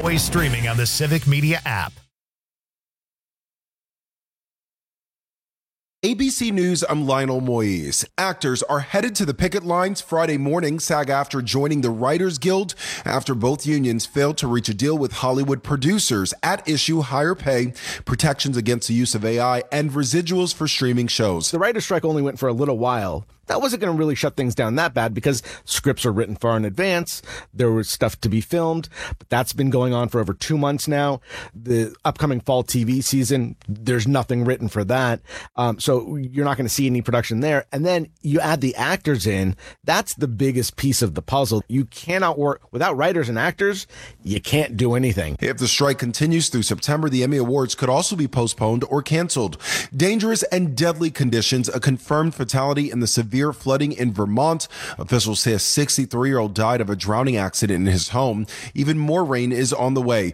Always streaming on the Civic Media app. ABC News, I'm Lionel Moise. Actors are headed to the picket lines Friday morning, SAG-AFTRA joining the Writers Guild after both unions failed to reach a deal with Hollywood producers. At issue, higher pay, protections against the use of AI, and residuals for streaming shows. The writer's strike only went for a little while. That wasn't going to really shut things down that bad because scripts are written far in advance. There was stuff to be filmed, but that's been going on for over 2 months now. The upcoming fall TV season, there's nothing written for that. So you're not going to see any production there. And then you add the actors in. That's the biggest piece of the puzzle. You cannot work without writers and actors. You can't do anything. If the strike continues through September, the Emmy Awards could also be postponed or canceled. Dangerous and deadly conditions, a confirmed fatality in the severe flooding in Vermont. Officials say a 63-year-old died of a drowning accident in his home. Even more rain is on the way.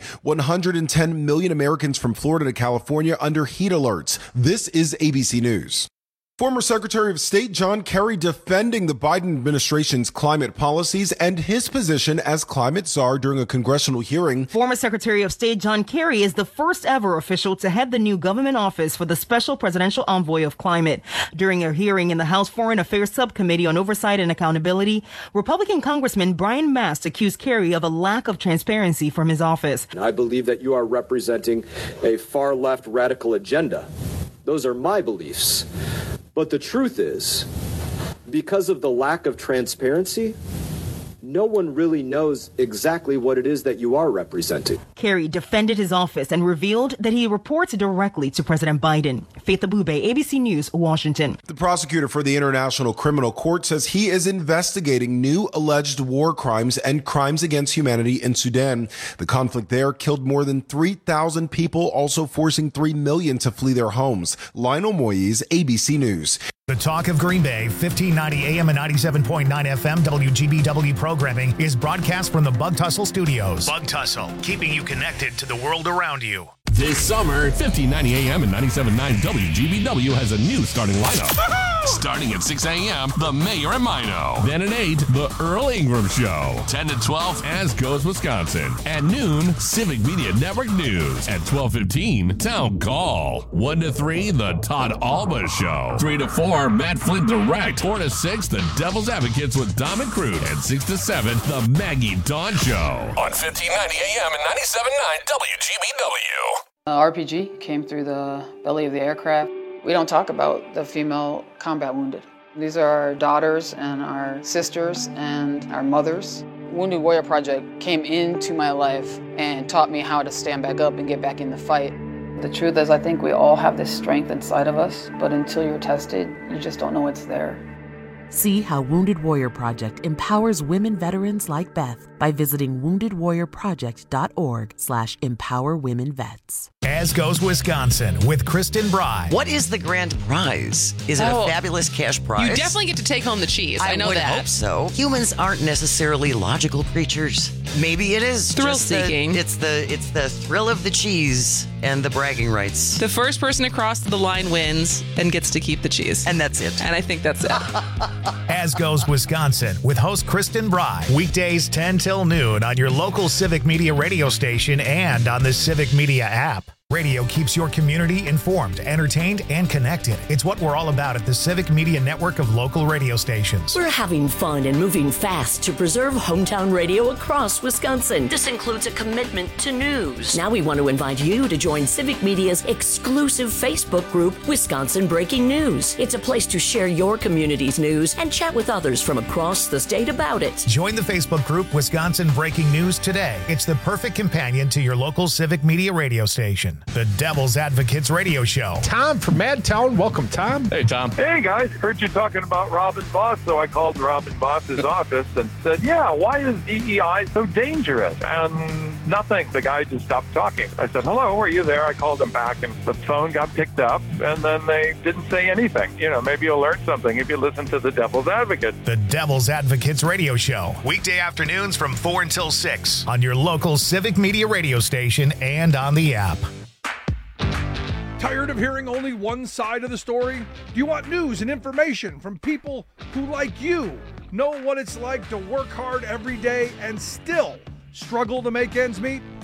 110 million Americans from Florida to California under heat alerts. This is ABC News. Former Secretary of State John Kerry defending the Biden administration's climate policies and his position as climate czar during a congressional hearing. Former Secretary of State John Kerry is the first ever official to head the new government office for the Special Presidential Envoy of Climate. During a hearing in the House Foreign Affairs Subcommittee on Oversight and Accountability, Republican Congressman Brian Mast accused Kerry of a lack of transparency from his office. I believe that you are representing a far-left radical agenda. Those are my beliefs. But the truth is, because of the lack of transparency, no one really knows exactly what it is that you are representing. Kerry defended his office and revealed that he reports directly to President Biden. Faith Abube, ABC News, Washington. The prosecutor for the International Criminal Court says he is investigating new alleged war crimes and crimes against humanity in Sudan. The conflict there killed more than 3,000 people, also forcing 3 million to flee their homes. Lionel Moise, ABC News. The Talk of Green Bay, 1590 AM and 97.9 FM WGBW programming is broadcast from the Bug Tussle Studios. Bug Tussle, keeping you connected to the world around you. This summer, 1590 AM and 97.9 WGBW has a new starting lineup. Starting at 6 a.m., The Mayor and Mino. Then at 8, The Earl Ingram Show. 10 to 12, As Goes Wisconsin. At noon, Civic Media Network News. At 12:15, Town Call. 1 to 3, The Todd Alba Show. 3 to 4, Matt Flint Direct. 4 to 6, The Devil's Advocates with Dom and Crude. And 6 to 7, The Maggie Dawn Show. On 1590 AM and 97.9 WGBW. RPG came through the belly of the aircraft. We don't talk about the female combat wounded. These are our daughters and our sisters and our mothers. Wounded Warrior Project came into my life and taught me how to stand back up and get back in the fight. The truth is, I think we all have this strength inside of us, but until you're tested, you just don't know it's there. See how Wounded Warrior Project empowers women veterans like Beth by visiting woundedwarriorproject.org/empowerwomenvets. As Goes Wisconsin with Kristen Bry. What is the grand prize? Is it a fabulous cash prize? You definitely get to take home the cheese. I know would that. Hope so. Humans aren't necessarily logical creatures. Maybe it is thrill-seeking. It's the thrill of the cheese and the bragging rights. The first person across the line wins and gets to keep the cheese. And that's it. And I think that's it. As Goes Wisconsin with host Kristen Bry. Weekdays 10 till noon on your local Civic Media radio station and on the Civic Media app. Radio keeps your community informed, entertained, and connected. It's what we're all about at the Civic Media network of local radio stations. We're having fun and moving fast to preserve hometown radio across Wisconsin. This includes a commitment to news. Now we want to invite you to join Civic Media's exclusive Facebook group, Wisconsin Breaking News. It's a place to share your community's news and chat with others from across the state about it. Join the Facebook group Wisconsin Breaking News today. It's the perfect companion to your local Civic Media radio station. The Devil's Advocates Radio Show. Tom from Madtown. Welcome, Tom. Hey, Tom. Hey, guys. Heard you talking about Robin Boss, so I called Robin Boss's office and said, yeah, why is DEI so dangerous? And nothing. The guy just stopped talking. I said, hello, are you there? I called him back, and the phone got picked up, and then they didn't say anything. You know, maybe you'll learn something if you listen to the Devil's Advocate. The Devil's Advocates Radio Show. Weekday afternoons from 4 until 6 on your local Civic Media radio station and on the app. Tired of hearing only one side of the story? Do you want news and information from people who, like you, know what it's like to work hard every day and still struggle to make ends meet?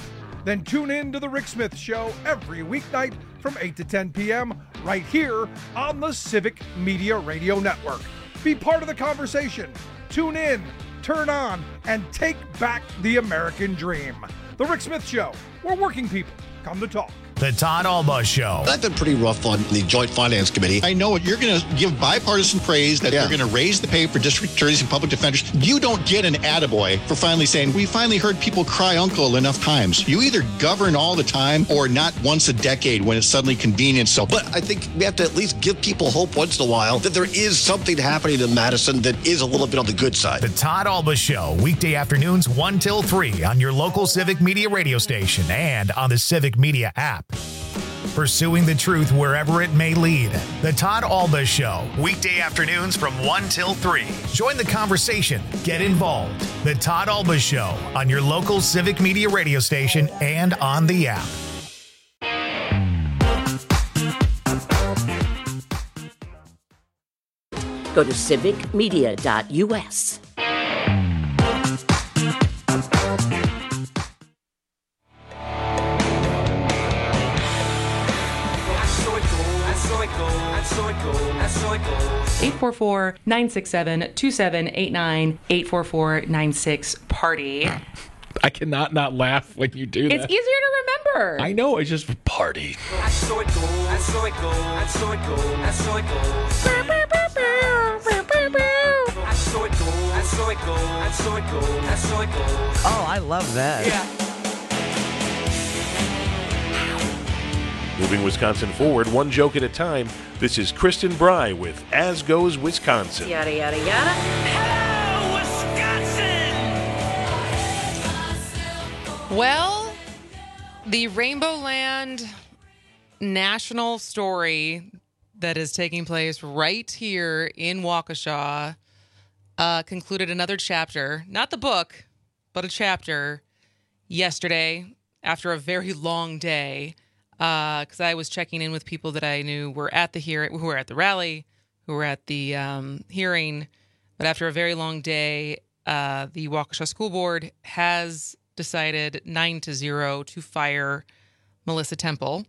Then tune in to The Rick Smith Show every weeknight from 8 to 10 p.m. right here on the Civic Media Radio Network. Be part of the conversation. Tune in, turn on, and take back the American dream. The Rick Smith Show, where working people come to talk. The Todd Alba Show. I've been pretty rough on the Joint Finance Committee. I know you're going to give bipartisan praise that they're going to raise the pay for district attorneys and public defenders. You don't get an attaboy for finally saying, we finally heard people cry uncle enough times. You either govern all the time or not once a decade when it's suddenly convenient. So, but I think we have to at least give people hope once in a while that there is something happening in Madison that is a little bit on the good side. The Todd Alba Show, weekday afternoons 1 till 3 on your local Civic Media radio station and on the Civic Media app. Pursuing the truth wherever it may lead. The Todd Alba Show, weekday afternoons from 1 till 3. Join the conversation. Get involved. The Todd Alba Show on your local Civic Media radio station and on the app. Go to civicmedia.us. That's so it goes. 844-967-2789, 844-96-PARTY. I cannot not laugh when you do that. It's easier to remember. I know, it's just party. That's so it goes. That's so it goes. That's so it goes. That's so it goes. That's so it goes. That's so it goes. That's so it goes. That's so it goes. Oh, I love that. Yeah. Moving Wisconsin forward, one joke at a time. This is Kristen Bry with As Goes Wisconsin. Yada, yada, yada. Hello, Wisconsin! Well, the Rainbow Land national story that is taking place right here in Waukesha concluded another chapter, not the book, but a chapter yesterday after a very long day. Because I was checking in with people that I knew were at the who were at the rally, who were at the hearing. But after a very long day, the Waukesha School Board has decided 9-0 to fire Melissa Temple.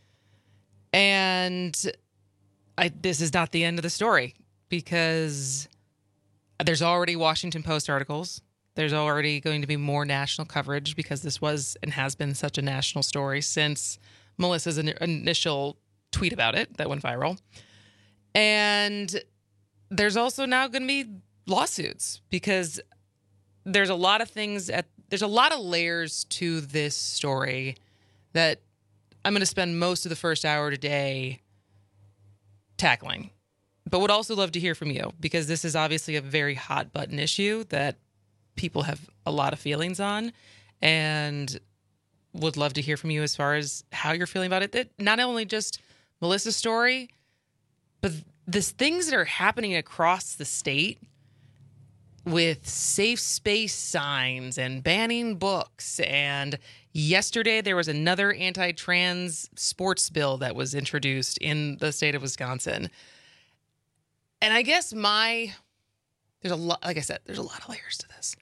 And this is not the end of the story, because there's already Washington Post articles. There's already going to be more national coverage, because this was and has been such a national story since Melissa's initial tweet about it that went viral. And there's also now going to be lawsuits, because there's a lot of things there's a lot of layers to this story that I'm going to spend most of the first hour today tackling. But would also love to hear from you, because this is obviously a very hot button issue that people have a lot of feelings on, and would love to hear from you as far as how you're feeling about it. That not only just Melissa's story, but the things that are happening across the state with safe space signs and banning books. And yesterday there was another anti-trans sports bill that was introduced in the state of Wisconsin. And I guess there's a lot, like I said, there's a lot of layers to this.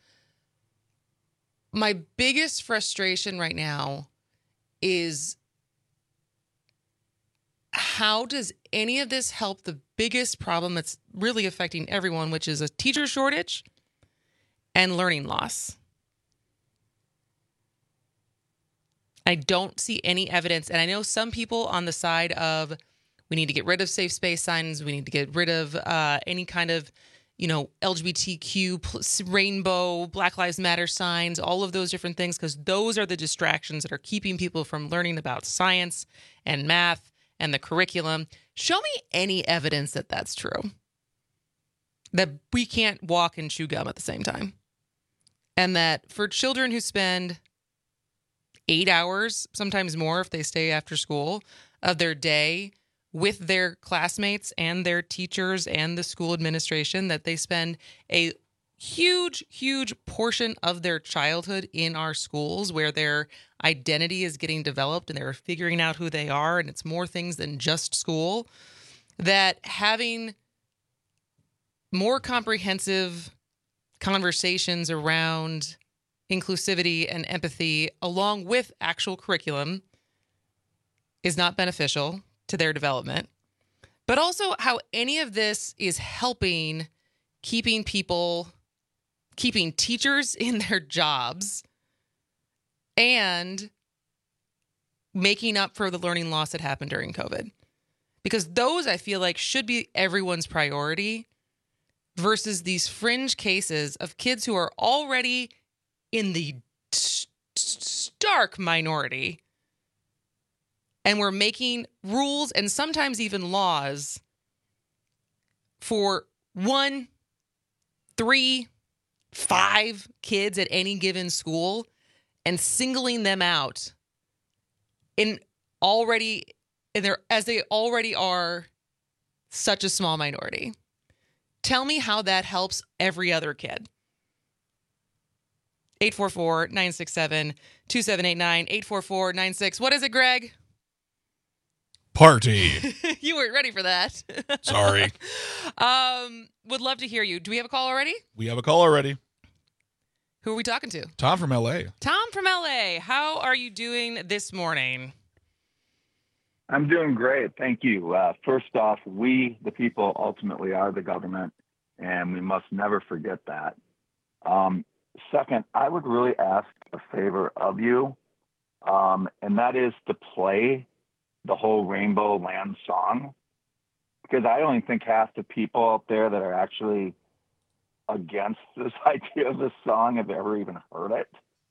My biggest frustration right now is, how does any of this help the biggest problem that's really affecting everyone, which is a teacher shortage and learning loss? I don't see any evidence. And I know some people on the side of, we need to get rid of safe space signs, we need to get rid of any kind of LGBTQ, rainbow, Black Lives Matter signs, all of those different things, because those are the distractions that are keeping people from learning about science and math and the curriculum. Show me any evidence that that's true, that we can't walk and chew gum at the same time. And that for children who spend 8 hours, sometimes more if they stay after school, of their day with their classmates and their teachers and the school administration, that they spend a huge, huge portion of their childhood in our schools, where their identity is getting developed and they're figuring out who they are, and it's more things than just school, that having more comprehensive conversations around inclusivity and empathy along with actual curriculum is not beneficial to their development, but also how any of this is helping keeping teachers in their jobs and making up for the learning loss that happened during COVID. Because those, I feel like, should be everyone's priority versus these fringe cases of kids who are already in the stark minority. And we're making rules and sometimes even laws for 1, 3, 5 kids at any given school and singling them out as they already are such a small minority. Tell me how that helps every other kid. 844-967-2789, 844-96. What is it, Greg? Party. You weren't ready for that. Sorry. Would love to hear you. Do we have a call already? We have a call already. Who are we talking to? Tom from L.A. Tom from L.A. How are you doing this morning? I'm doing great. Thank you. First off, we, the people, ultimately are the government, and we must never forget that. Second, I would really ask a favor of you, and that is to play the whole Rainbow Land song, because I don't think half the people out there that are actually against this idea of this song have ever even heard it.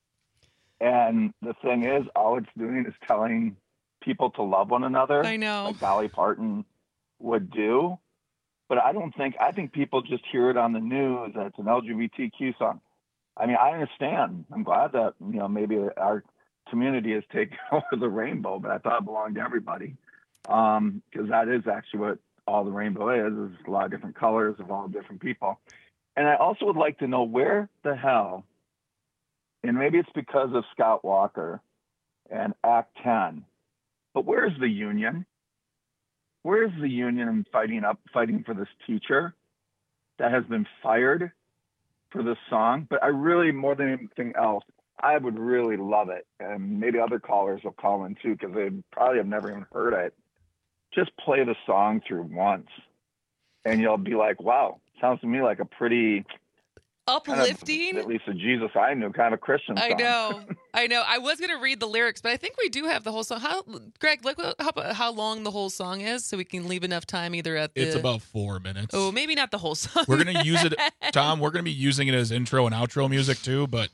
And the thing is, all it's doing is telling people to love one another. I know. Like Dolly Parton would do. But I think people just hear it on the news that it's an LGBTQ song. I mean, I understand. I'm glad that, maybe our community has taken over the rainbow, but I thought it belonged to everybody. Because that is actually what all the rainbow is a lot of different colors of all different people. And I also would like to know where the hell, and maybe it's because of Scott Walker and Act 10, but where's the union? Where's the union in fighting for this teacher that has been fired for this song? But I really, more than anything else, I would really love it. And maybe other callers will call in too, because they probably have never even heard it. Just play the song through once and you'll be like, wow, sounds to me like a pretty uplifting, kind of, at least a Jesus I knew, kind of a Christian song. I know. I was going to read the lyrics, but I think we do have the whole song. Greg, look how long the whole song is, so we can leave enough time either at the... It's about 4 minutes. Oh, maybe not the whole song. We're going to use it, Tom, we're going to be using it as intro and outro music too, but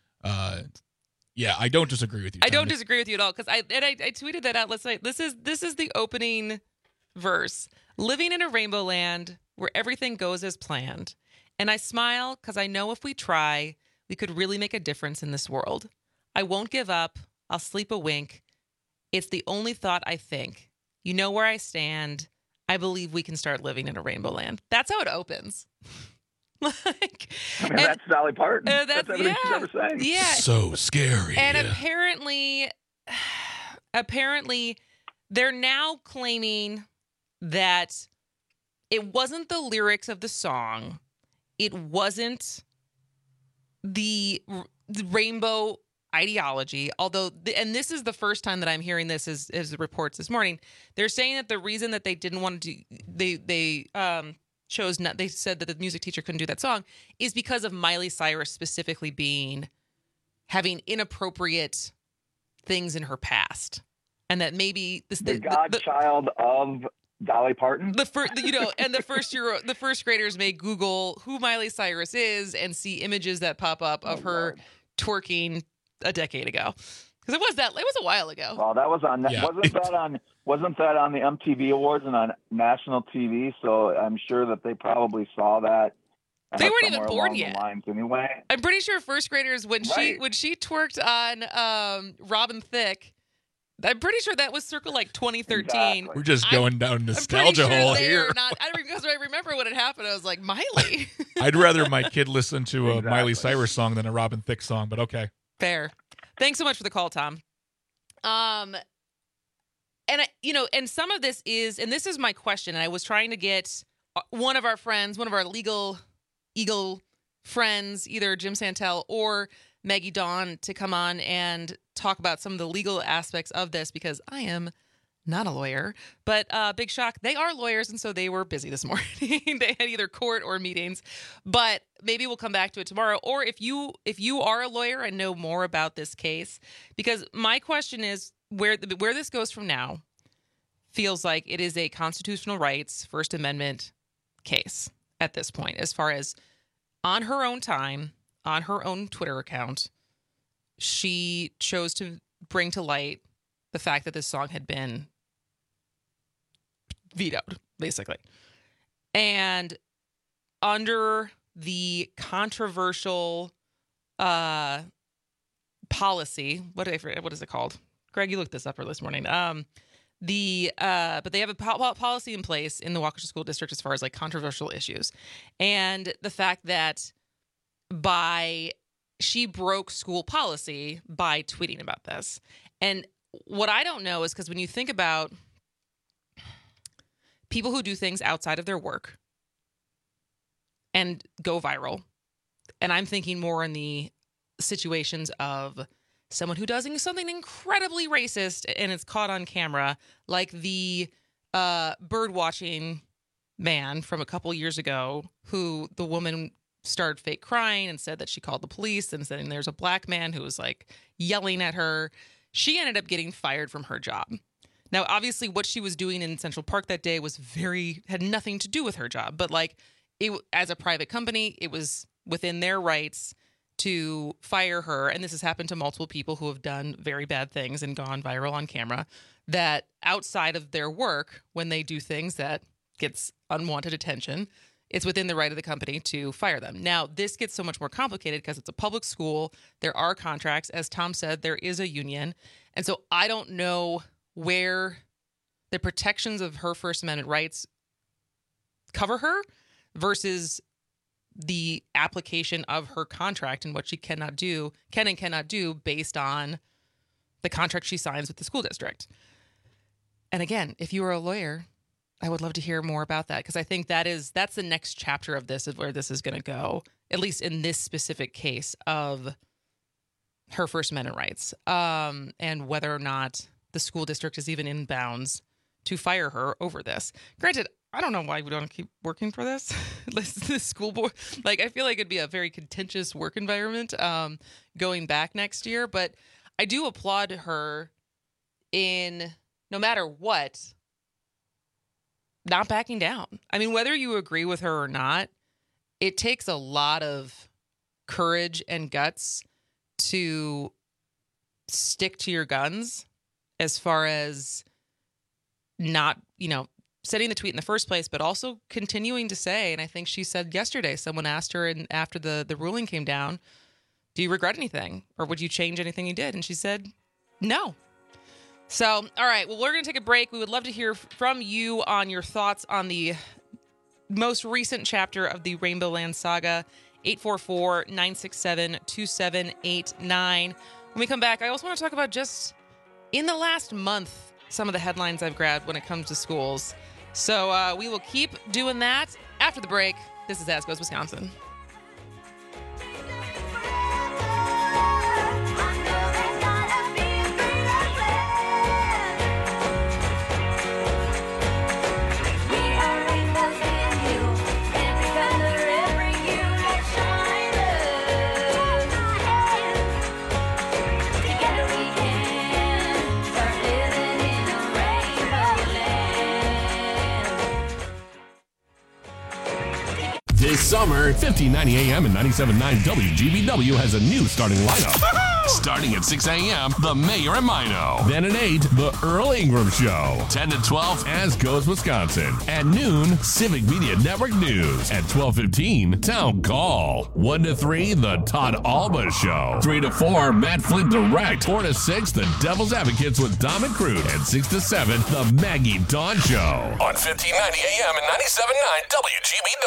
yeah, I don't disagree with you, Tom. I don't disagree with you at all, because I tweeted that out last night. This is the opening verse. Living in a rainbow land where everything goes as planned. And I smile because I know if we try, we could really make a difference in this world. I won't give up. I'll sleep a wink. It's the only thought I think. You know where I stand. I believe we can start living in a rainbow land. That's how it opens. That's Dolly Parton. That's everything she's ever sang. Yeah. So scary. And apparently, they're now claiming that it wasn't the lyrics of the song. It wasn't the rainbow ideology, although, and this is the first time that I'm hearing this as reports this morning. They're saying that the reason that they didn't want to do, they chose not, they said that the music teacher couldn't do that song is because of Miley Cyrus specifically having inappropriate things in her past. And that maybe the godchild of Dolly Parton. And the first graders may Google who Miley Cyrus is and see images that pop up of her twerking a decade ago. Because it was a while ago. Well, that was on. Yeah. Wasn't that on the MTV Awards and on national TV? So I'm sure that they probably saw that. They weren't even born yet. Anyway, I'm pretty sure first graders when she twerked on Robin Thicke. I'm pretty sure that was circa like 2013. Exactly. We're just going down nostalgia hole here. Because I remember when it happened, I was like, Miley. I'd rather my kid listen to a Miley Cyrus song than a Robin Thicke song, but okay. Fair. Thanks so much for the call, Tom. And some of this is, and this is my question, and I was trying to get one of our legal Eagle friends, either Jim Santel or Maggie Dawn to come on and talk about some of the legal aspects of this, because I am not a lawyer. But big shock, they are lawyers, and so they were busy this morning. They had either court or meetings. But maybe we'll come back to it tomorrow. Or if you are a lawyer and know more about this case, because my question is where this goes from now feels like it is a constitutional rights, First Amendment case at this point, as far as on her own time, on her own Twitter account, she chose to bring to light the fact that this song had been vetoed, basically. And under the controversial policy, what is it called? Greg, you looked this up earlier this morning. But they have a policy in place in the Waukesha School District as far as like controversial issues, and the fact that she broke school policy by tweeting about this. And what I don't know is, because when you think about people who do things outside of their work and go viral, and I'm thinking more in the situations of someone who does something incredibly racist and it's caught on camera, like the bird watching man from a couple years ago, who the woman started fake crying and said that she called the police, and said there's a black man who was like yelling at her. She ended up getting fired from her job. Now, obviously, what she was doing in Central Park that day had nothing to do with her job, but like as a private company, it was within their rights to fire her. And this has happened to multiple people who have done very bad things and gone viral on camera, that outside of their work, when they do things that gets unwanted attention, it's within the right of the company to fire them. Now, this gets so much more complicated because it's a public school. There are contracts. As Tom said, there is a union. And so I don't know where the protections of her First Amendment rights cover her versus the application of her contract and what she can and cannot do based on the contract she signs with the school district. And again, if you are a lawyer, I would love to hear more about that, because I think that's the next chapter of this, is where this is going to go, at least in this specific case of her First Amendment rights, and whether or not the school district is even in bounds to fire her over this. Granted, I don't know why we don't keep working for this. This school board, like, I feel like it'd be a very contentious work environment going back next year. But I do applaud her in, no matter what, not backing down. I mean, whether you agree with her or not, it takes a lot of courage and guts to stick to your guns, as far as not, setting the tweet in the first place, but also continuing to say, and I think she said yesterday, someone asked her, and after the ruling came down, do you regret anything, or would you change anything you did? And she said, no. So, all right, well, we're going to take a break. We would love to hear from you on your thoughts on the most recent chapter of the Rainbow Land saga, 844-967-2789. When we come back, I also want to talk about just in the last month, some of the headlines I've grabbed when it comes to schools. So we will keep doing that after the break. This is As Goes Wisconsin. This summer, 1590 AM and 97.9 WGBW has a new starting lineup. Starting at 6 a.m., The Mayor and Mino. Then at 8, The Earl Ingram Show. 10 to 12, As Goes Wisconsin. At noon, Civic Media Network News. At 12:15, Town Call. 1 to 3, The Todd Alba Show. 3 to 4, Matt Flint Direct. 4 to 6, The Devil's Advocates with Dom and Crute. And 6 to 7, The Maggie Dawn Show. On 1590 AM and 97.9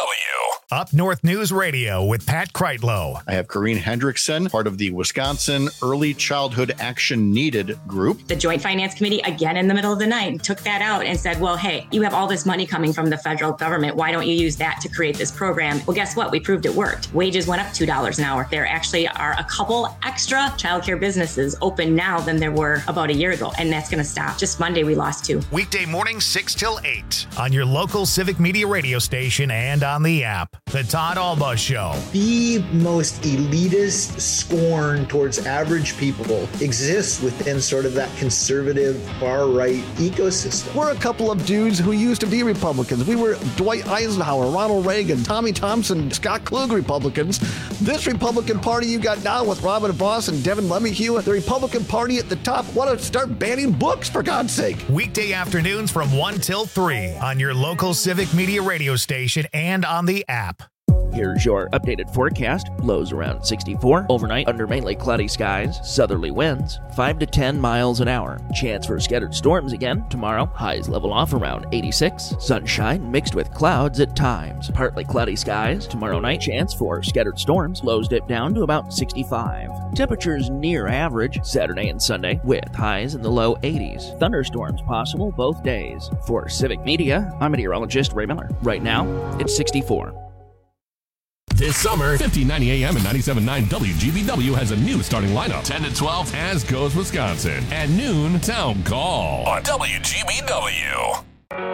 WGBW. Up North News Radio with Pat Kreitlow. I have Corrine Hendrickson, part of the Wisconsin Early Childhood Action Needed group. The Joint Finance Committee, again in the middle of the night, took that out and said, well, hey, you have all this money coming from the federal government. Why don't you use that to create this program? Well, guess what? We proved it worked. Wages went up $2 an hour. There actually are a couple extra childcare businesses open now than there were about a year ago, and that's going to stop. Just Monday, we lost 2. Weekday mornings 6 till 8 on your local Civic Media radio station and on the app. The Todd Alba Show. The most elitist scorn towards average people exists within sort of that conservative far-right ecosystem. We're a couple of dudes who used to be Republicans. We were Dwight Eisenhower, Ronald Reagan, Tommy Thompson, Scott Klug Republicans. This Republican Party you got now with Robin Vos and Devin LeMahieu, the Republican Party at the top, want to start banning books, for God's sake. Weekday afternoons from 1 till 3 on your local Civic Media radio station and on the app. Here's your updated forecast. Lows around 64. Overnight, under mainly cloudy skies. Southerly winds, 5 to 10 miles an hour. Chance for scattered storms again tomorrow. Highs level off around 86. Sunshine mixed with clouds at times. Partly cloudy skies. Tomorrow night, chance for scattered storms. Lows dip down to about 65. Temperatures near average Saturday and Sunday with highs in the low 80s. Thunderstorms possible both days. For Civic Media, I'm meteorologist Ray Miller. Right now, it's 64. This summer, 1590 AM and 97.9 WGBW has a new starting lineup. 10 to 12, As Goes Wisconsin. At noon, Town Call on WGBW.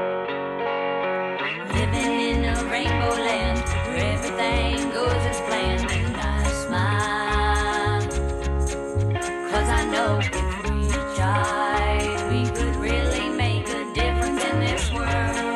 Living in a rainbow land where everything goes as planned, and I smile 'cause I know if we tried, we could really make a difference in this world.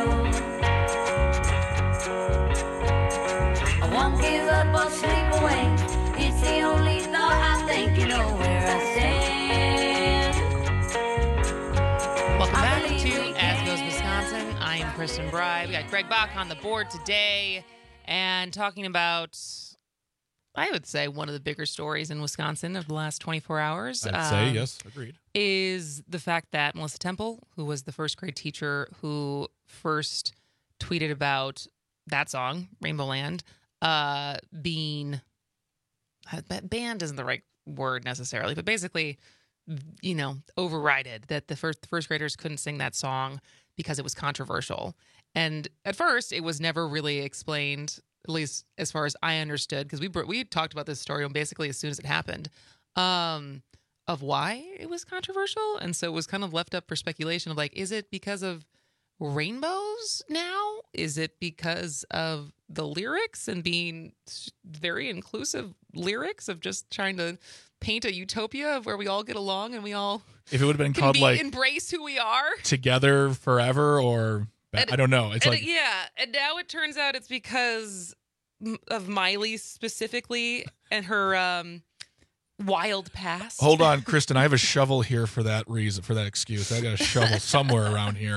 I won't give up or sleep away. It's the only thought I think, you know where I stand. Welcome back to As Goes Wisconsin. I am Kristen Bry. We got Greg Bach on the board today and talking about, I would say, one of the bigger stories in Wisconsin of the last 24 hours. I'd say, yes, agreed. Is the fact that Melissa Temple, who was the first grade teacher who first tweeted about that song, Rainbow Land, being banned isn't the right word necessarily, but basically, you know, overrided, that the first graders couldn't sing that song because it was controversial. And at first, it was never really explained, at least as far as I understood, because we talked about this story basically as soon as it happened, of why it was controversial. And so it was kind of left up for speculation of like, is it because of rainbows now? Is it because of the lyrics and being very inclusive lyrics of just trying to paint a utopia of where we all get along and we all, if it would have been called like embrace who we are together forever, or I don't know. It's like, yeah. And now it turns out it's because of Miley specifically and her wild past. Hold on, Kristen. I have a shovel here for that reason, for that excuse. I got a shovel somewhere around here.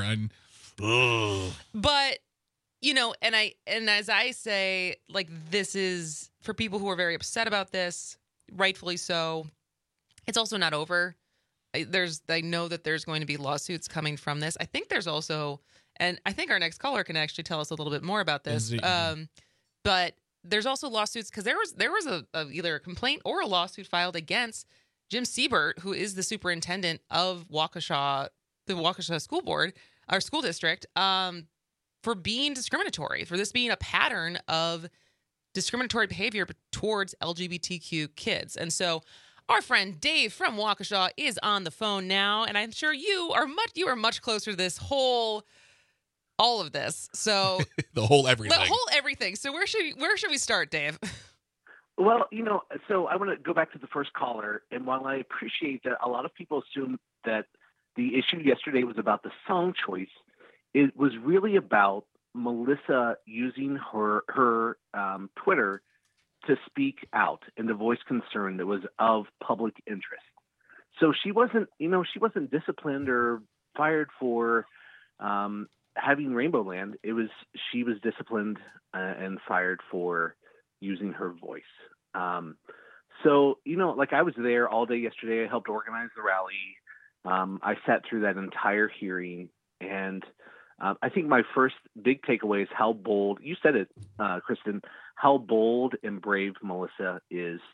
But, you know, and as I say, like, this is for people who are very upset about this, rightfully so. It's also not over. I know that there's going to be lawsuits coming from this. I think there's also, and I think our next caller can actually tell us a little bit more about this. But there's also lawsuits because there was either a complaint or a lawsuit filed against Jim Siebert, who is the superintendent of Waukesha, the Waukesha School Board, our school district, for being discriminatory, for this being a pattern of discriminatory behavior towards LGBTQ kids. And so our friend Dave from Waukesha is on the phone now, and I'm sure you are much closer to this all of this. So the whole everything. So where should we start, Dave? Well, you know, so I want to go back to the first caller, and while I appreciate that a lot of people assume that the issue yesterday was about the song choice, it was really about Melissa using her Twitter to speak out and to voice concern that was of public interest. So she wasn't disciplined or fired for having Rainbow Land. She was disciplined and fired for using her voice. So, you know, like I was there all day yesterday. I helped organize the rally. I sat through that entire hearing, and I think my first big takeaway is how bold, you said it, Kristen, how bold and brave Melissa is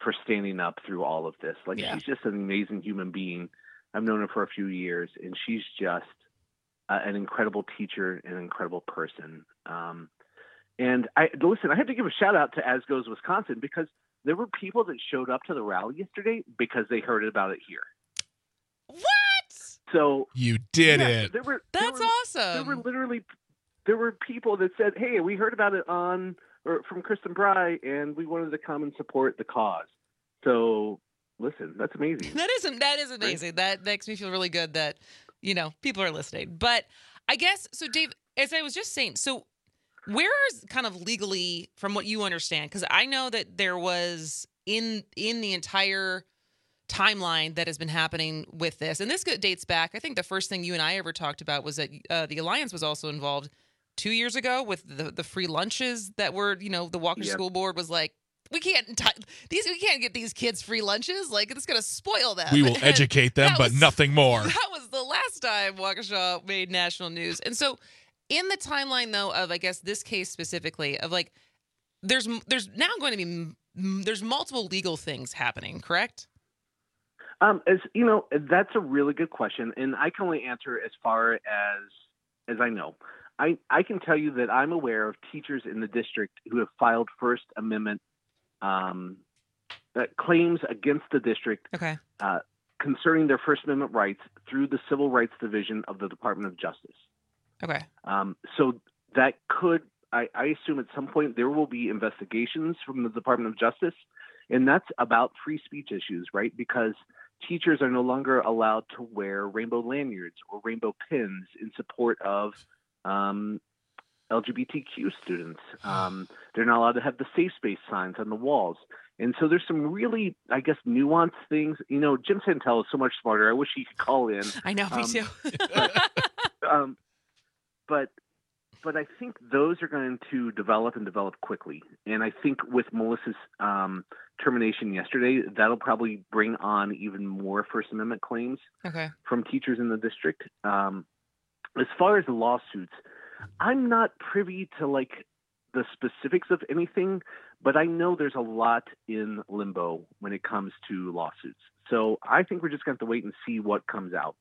for standing up through all of this. Like, she's just an amazing human being. I've known her for a few years, and she's just an incredible teacher and an incredible person. And I have to give a shout out to As Goes Wisconsin, because there were people that showed up to the rally yesterday because they heard about it here. What? So you did it. That's awesome. There were people that said, "Hey, we heard about it from Kristen Bry, and we wanted to come and support the cause." So, listen, that's amazing. That is amazing. Right? That makes me feel really good that, people are listening. But I guess, so Dave, as I was just saying, so where is kind of legally, from what you understand, because I know that there was in the entire timeline that has been happening with this, and this dates back, I think the first thing you and I ever talked about was that the Alliance was also involved 2 years ago with the free lunches that were, the Waukesha School Board was like, we can't get these kids free lunches. Like, it's going to spoil them. We will educate them, but nothing more. That was the last time Waukesha made national news. And so in the timeline, though, of, I guess, this case specifically, of like, there's now going to be, there's multiple legal things happening, correct? As you know, that's a really good question. And I can only answer as far as I know. I can tell you that I'm aware of teachers in the district who have filed First Amendment claims against the district concerning their First Amendment rights through the Civil Rights Division of the Department of Justice. Okay. So that could, I assume at some point there will be investigations from the Department of Justice, and that's about free speech issues, right? Because teachers are no longer allowed to wear rainbow lanyards or rainbow pins in support of LGBTQ students. They're not allowed to have the safe space signs on the walls. And so there's some really, I guess, nuanced things. Jim Santel is so much smarter. I wish he could call in. I know, me too. But I think those are going to develop quickly. And I think with Melissa's termination yesterday, that'll probably bring on even more First Amendment claims from teachers in the district. As far as the lawsuits, I'm not privy to like the specifics of anything, but I know there's a lot in limbo when it comes to lawsuits. So I think we're just going to have to wait and see what comes out.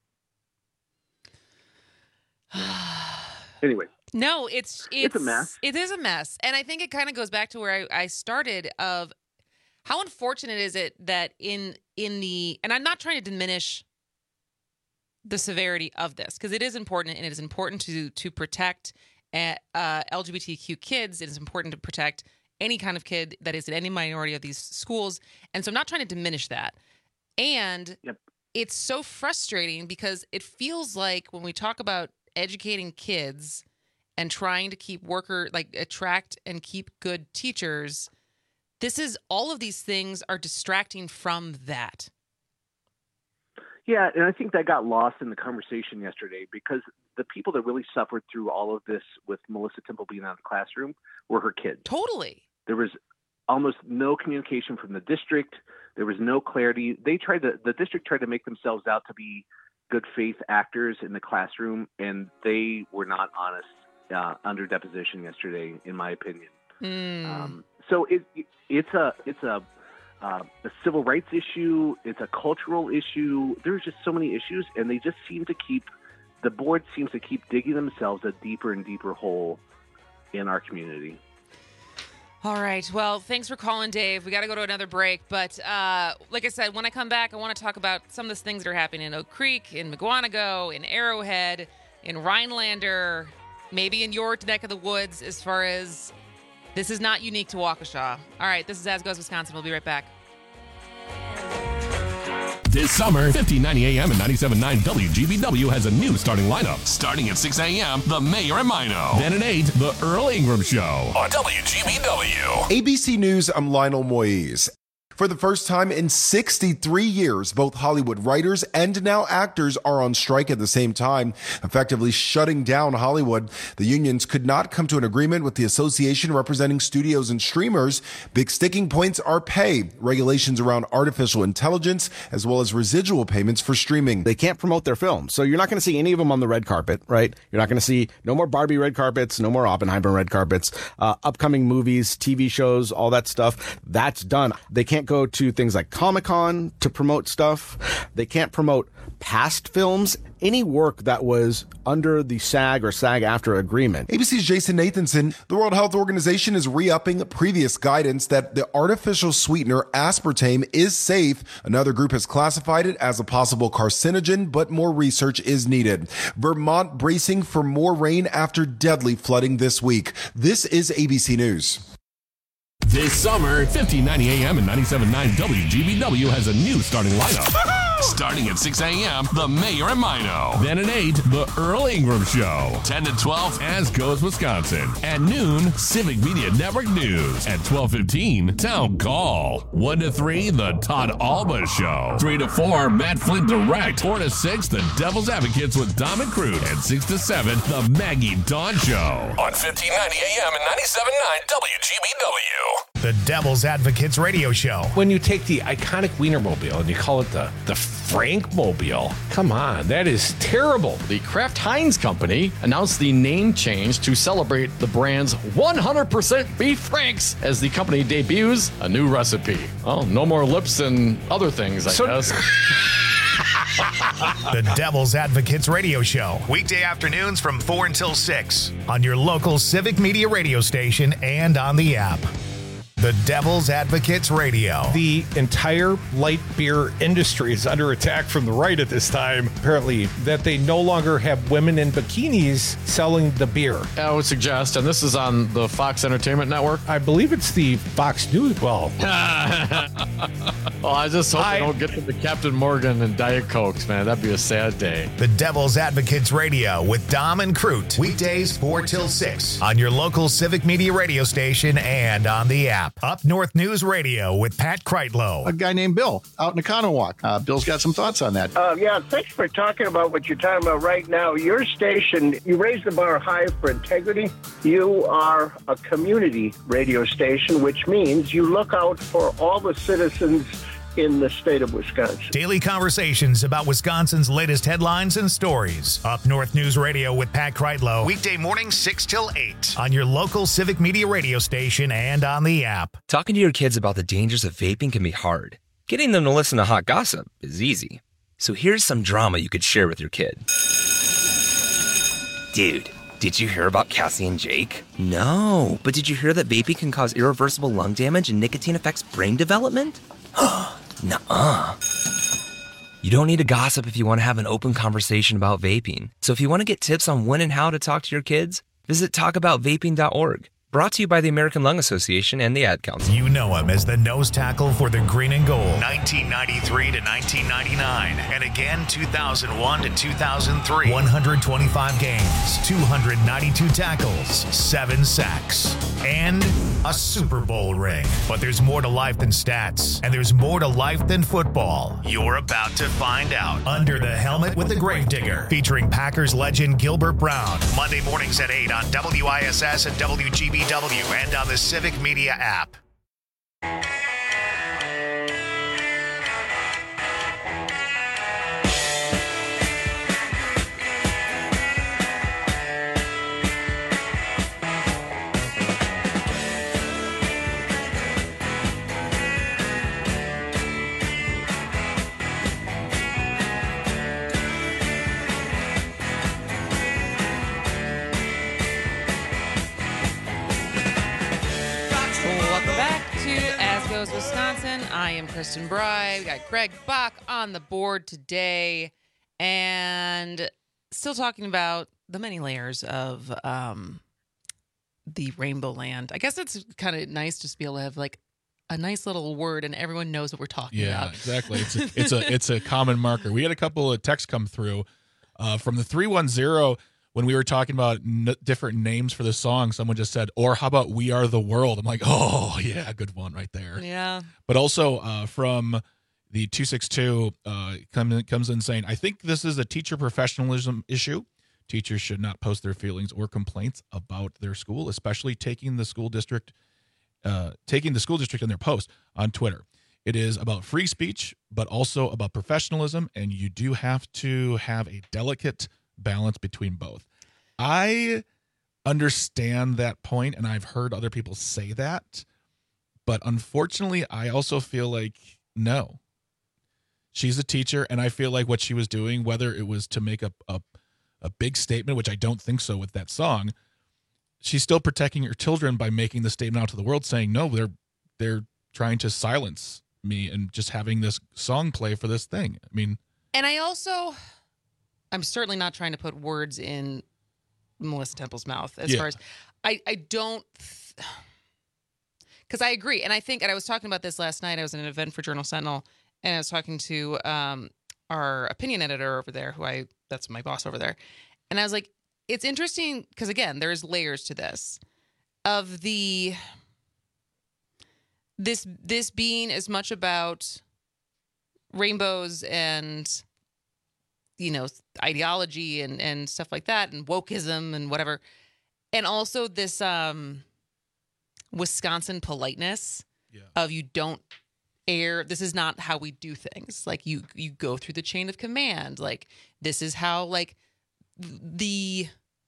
Anyway. No, it's a mess. It is a mess. And I think it kind of goes back to where I started of how unfortunate is it that in the, and I'm not trying to diminish the severity of this, because it is important, and it is important to protect LGBTQ kids. It is important to protect any kind of kid that is in any minority of these schools. And so I'm not trying to diminish that. And it's so frustrating because it feels like when we talk about educating kids and trying to keep attract and keep good teachers, all of these things are distracting from that. Yeah, and I think that got lost in the conversation yesterday because the people that really suffered through all of this with Melissa Temple being out of the classroom were her kids. Totally. There was almost no communication from the district. There was no clarity. The district tried to make themselves out to be good faith actors in the classroom, and they were not honest under deposition yesterday, in my opinion. So it's a civil rights issue. It's a cultural issue. There's just so many issues, and they just the board seems to keep digging themselves a deeper and deeper hole in our community. All right. Well, thanks for calling, Dave. We got to go to another break. But like I said, when I come back, I want to talk about some of the things that are happening in Oak Creek, in McGuanago, in Arrowhead, in Rhinelander, maybe in your neck of the woods, as far as this is not unique to Waukesha. All right. This is As Goes Wisconsin. We'll be right back. This summer, 1590 AM and 97.9 WGBW has a new starting lineup. Starting at 6 a.m., The Mayor and Mino. Then at 8, The Earl Ingram Show on WGBW. ABC News, I'm Lionel Moise. For the first time in 63 years, both Hollywood writers and now actors are on strike at the same time, effectively shutting down Hollywood. The unions could not come to an agreement with the association representing studios and streamers. Big sticking points are pay, regulations around artificial intelligence, as well as residual payments for streaming. They can't promote their films, so you're not going to see any of them on the red carpet, right? You're not going to see no more Barbie red carpets, no more Oppenheimer red carpets, upcoming movies, TV shows, all that stuff. That's done. They can't go to things like Comic-Con to promote stuff. They can't promote past films, any work that was under the SAG or SAG-AFTRA agreement. ABC's Jason Nathanson. The World Health Organization is re-upping previous guidance that the artificial sweetener aspartame is safe. Another group has classified it as a possible carcinogen, but more research is needed. Vermont bracing for more rain after deadly flooding this week. This is ABC News. This summer, 1590 AM and 97.9 WGBW has a new starting lineup. Starting at 6 a.m., The Mayor and Mino. Then at 8, The Earl Ingram Show. 10 to 12, As Goes Wisconsin. At noon, Civic Media Network News. At 12:15, Town Call. 1 to 3, The Todd Alba Show. 3 to 4, Matt Flint Direct. 4 to 6, The Devil's Advocates with Dom and Crude. And 6 to 7, The Maggie Dawn Show. On 1590 AM and 97.9 WGBW. The Devil's Advocates Radio Show. When you take the iconic Wienermobile and you call it the Frankmobile, come on, that is terrible. The Kraft Heinz Company announced the name change to celebrate the brand's 100% beef franks as the company debuts a new recipe. Oh, no more lips and other things, I guess. The Devil's Advocates Radio Show. Weekday afternoons from 4 until 6 on your local Civic Media radio station and on the app. The Devil's Advocates Radio. The entire light beer industry is under attack from the right at this time, apparently, that they no longer have women in bikinis selling the beer. I would suggest, and this is on the Fox Entertainment Network. I believe it's the Fox News. Well, I just hope they don't get to the Captain Morgan and Diet Cokes, man. That'd be a sad day. The Devil's Advocates Radio with Dom and Crute. Weekdays 4 till 6 on your local Civic Media radio station and on the app. Up North News Radio with Pat Kreitlow. A guy named Bill out in Econowalk. Bill's got some thoughts on that. Yeah, thanks for talking about what you're talking about right now. Your station, you raise the bar high for integrity. You are a community radio station, which means you look out for all the citizens in the state of Wisconsin. Daily conversations about Wisconsin's latest headlines and stories. Up North News Radio with Pat Kreitlow. Weekday mornings 6 till 8 on your local Civic Media radio station and on the app. Talking to your kids about the dangers of vaping can be hard. Getting them to listen to hot gossip is easy. So here's some drama you could share with your kid. Dude, did you hear about Cassie and Jake? No, but did you hear that vaping can cause irreversible lung damage and nicotine affects brain development? Nuh-uh. You don't need to gossip if you want to have an open conversation about vaping. So if you want to get tips on when and how to talk to your kids, visit talkaboutvaping.org. Brought to you by the American Lung Association and the Ad Council. You know him as the nose tackle for the Green and Gold, 1993 to 1999, and again 2001 to 2003. 125 games, 292 tackles, 7 sacks, and a Super Bowl ring. But there's more to life than stats, and there's more to life than football. You're about to find out. Under the Helmet with the Gravedigger, featuring Packers legend Gilbert Brown. Monday mornings at 8 on WISS and WGBW and on the Civic Media app. Wisconsin. I am Kristen Bry. We got Greg Bach on the board today, and still talking about the many layers of the Rainbow Land. I guess it's kind of nice just to be able to have like a nice little word, and everyone knows what we're talking about. Yeah, exactly. It's a common marker. We had a couple of texts come through from the 310. When we were talking about different names for the song, someone just said, or how about We Are the World? I'm like, oh, yeah, good one right there. Yeah. But also from the 262 comes in saying, I think this is a teacher professionalism issue. Teachers should not post their feelings or complaints about their school, especially taking the school district in their post on Twitter. It is about free speech, but also about professionalism, and you do have to have a delicate balance between both. I understand that point, and I've heard other people say that, But unfortunately, I also feel like no. She's a teacher, and I feel like what she was doing, whether it was to make a big statement, which I don't think so with that song, she's still protecting her children by making the statement out to the world saying, no, they're trying to silence me and just having this song play for this thing. I mean, and I'm certainly not trying to put words in Melissa Temple's mouth as far as I don't, because I agree. And I think, and I was talking about this last night, I was in an event for Journal Sentinel, and I was talking to our opinion editor over there, that's my boss over there. And I was like, it's interesting because, again, there's layers to this of this being as much about rainbows and, ideology and stuff like that, and wokeism and whatever. And also this Wisconsin politeness of you don't air. This is not how we do things. Like you go through the chain of command. Like this is how the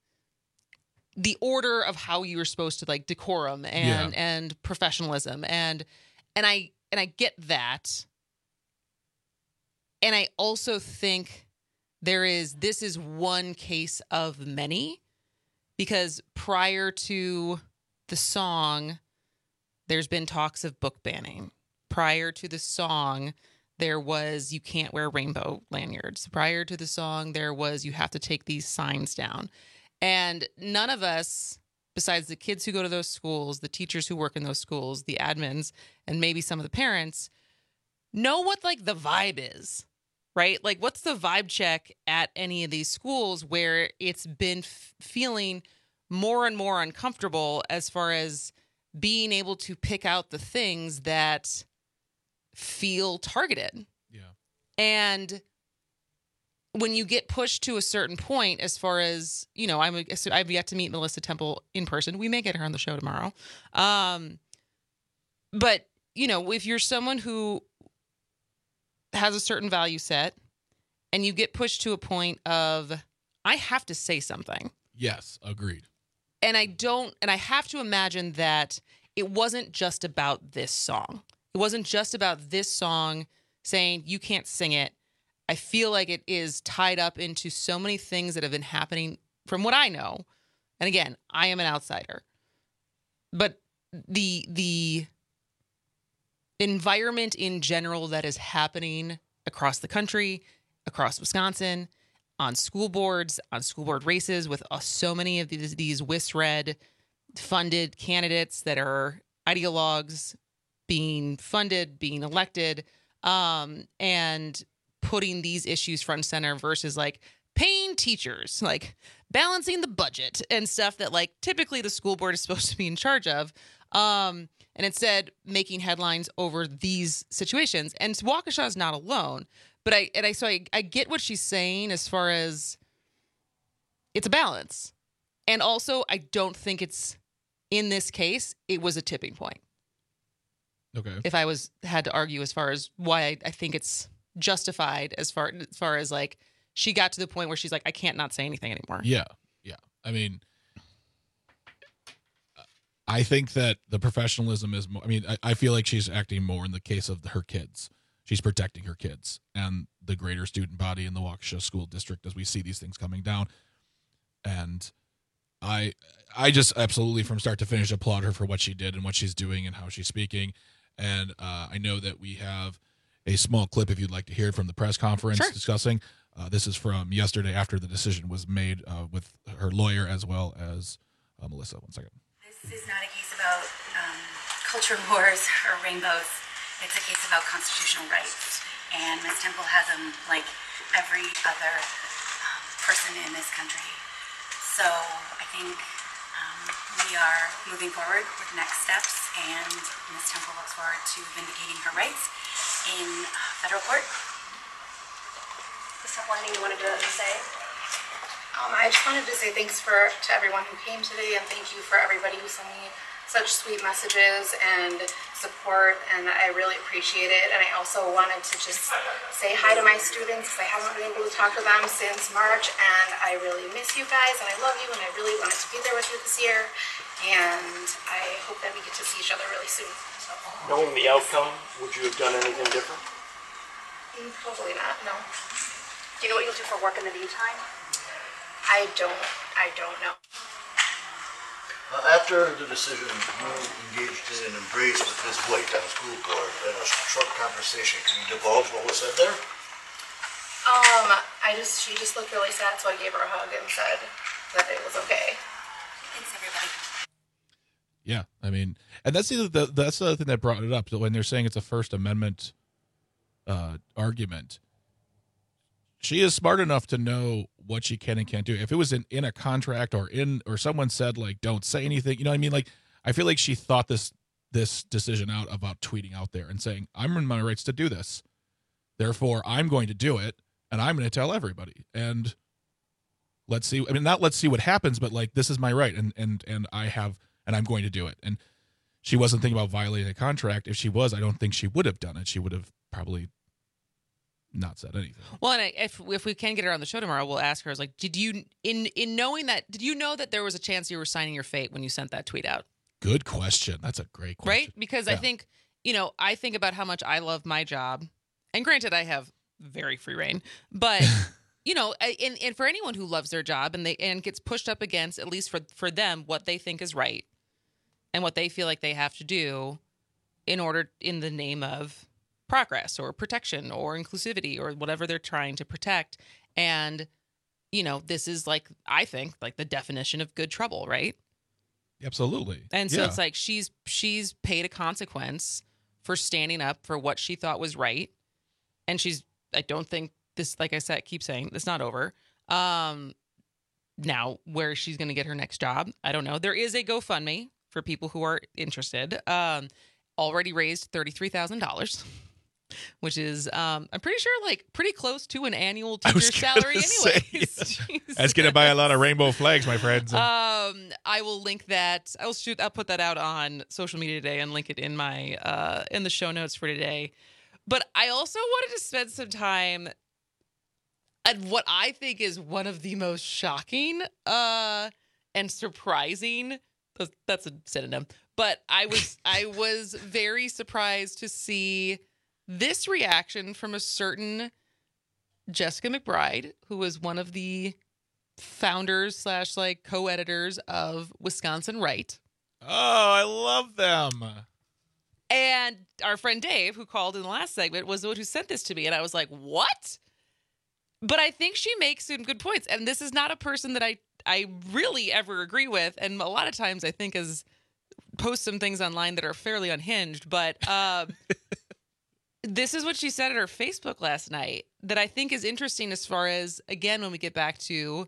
order of how you were supposed to decorum and professionalism and I get that. And I also think this is one case of many, because prior to the song, there's been talks of book banning. Prior to the song, there was you can't wear rainbow lanyards. Prior to the song, there was you have to take these signs down. And none of us, besides the kids who go to those schools, the teachers who work in those schools, the admins, and maybe some of the parents, know what the vibe is, right? What's the vibe check at any of these schools where it's been feeling more and more uncomfortable as far as being able to pick out the things that feel targeted. Yeah. And when you get pushed to a certain point, as far as, I've yet to meet Melissa Temple in person. We may get her on the show tomorrow. But, if you're someone who has a certain value set and you get pushed to a point of, I have to say something. Yes, agreed. And I have to imagine that it wasn't just about this song. It wasn't just about this song saying you can't sing it. I feel like it is tied up into so many things that have been happening from what I know. And again, I am an outsider. But the environment in general that is happening across the country, across Wisconsin, on school boards, on school board races with so many of these WISRED funded candidates that are ideologues being funded, being elected, and putting these issues front and center versus paying teachers, balancing the budget and stuff that typically the school board is supposed to be in charge of. And instead making headlines over these situations. And Waukesha is not alone. But I get what she's saying as far as it's a balance. And also, I don't think it's, in this case, it was a tipping point. Okay. If I had to argue as far as why I think it's justified as far as she got to the point where she's like, I can't not say anything anymore. Yeah. Yeah. I mean, I think that the professionalism is more, I feel like she's acting more in the case of her kids. She's protecting her kids and the greater student body in the Waukesha School District as we see these things coming down. And I just absolutely from start to finish applaud her for what she did and what she's doing and how she's speaking. And I know that we have a small clip if you'd like to hear it from the press conference discussing. This is from yesterday after the decision was made with her lawyer as well as Melissa. 1 second. This is not a case about culture wars or rainbows. It's a case about constitutional rights. And Ms. Temple has them like every other person in this country. So I think we are moving forward with next steps, and Ms. Temple looks forward to vindicating her rights in federal court. Is there one thing you wanted to say? I just wanted to say thanks to everyone who came today, and thank you for everybody who sent me such sweet messages and support, and I really appreciate it. And I also wanted to just say hi to my students because I haven't been able to talk to them since March, and I really miss you guys, and I love you, and I really wanted to be there with you this year, and I hope that we get to see each other really soon. Knowing the outcome, would you have done anything different? Probably not, no. Do you know what you'll do for work in the meantime? I don't know. After the decision, you engaged in an embrace with Ms. White on the school board in a short conversation. Can you divulge what was said there? She just looked really sad, so I gave her a hug and said that it was okay. Thanks, everybody. Yeah, I mean, and that's the other thing that brought it up. When they're saying it's a First Amendment argument, she is smart enough to know what she can and can't do. If it was in a contract or someone said like, don't say anything, you know what I mean? Like, I feel like she thought this decision out about tweeting out there and saying, I'm in my rights to do this. Therefore, I'm going to do it, and I'm going to tell everybody. And let's see. I mean, not let's see what happens, but like, this is my right, and I'm going to do it. And she wasn't thinking about violating a contract. If she was, I don't think she would have done it. She would have probably not said anything. Well, and if we can get her on the show tomorrow, we'll ask her, I was like, did you, in knowing that, did you know that there was a chance you were signing your fate when you sent that tweet out? Good question. That's a great question. Right? Because I think, I think about how much I love my job. And granted, I have very free reign. But, and for anyone who loves their job and gets pushed up against, at least for them, what they think is right and what they feel like they have to do in the name of progress or protection or inclusivity or whatever they're trying to protect. And, this is like, I think, like the definition of good trouble, right? Absolutely. And so it's like she's paid a consequence for standing up for what she thought was right. And I don't think this, like I said, keep saying it's not over. Now, where she's going to get her next job, I don't know. There is a GoFundMe for people who are interested. Already raised $33,000. Which is, I'm pretty sure, like pretty close to an annual teacher salary anyway. That's going to buy a lot of rainbow flags, my friends. I will link that. I'll put that out on social media today and link it in my, in the show notes for today. But I also wanted to spend some time at what I think is one of the most shocking, and surprising. That's a synonym. But I was very surprised to see this reaction from a certain Jessica McBride, who was one of the founders / like co-editors of Wisconsin Right. Oh, I love them. And our friend Dave, who called in the last segment, was the one who sent this to me. And I was like, what? But I think she makes some good points. And this is not a person that I really ever agree with. And a lot of times I think post some things online that are fairly unhinged. But this is what she said at her Facebook last night that I think is interesting as far as, again, when we get back to